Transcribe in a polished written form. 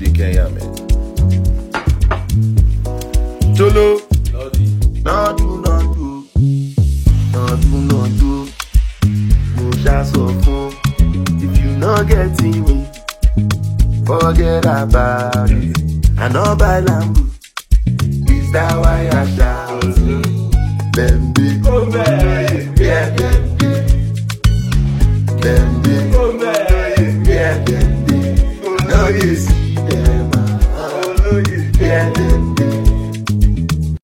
the Kenya, man. Cholo. No do. No just so fun. If you not getting me, forget about it. I know by Lambo. Is that why I shout? Bambi, oh man, yeah, Bambi, Bambi, oh man, yeah, Bambi. No, yes.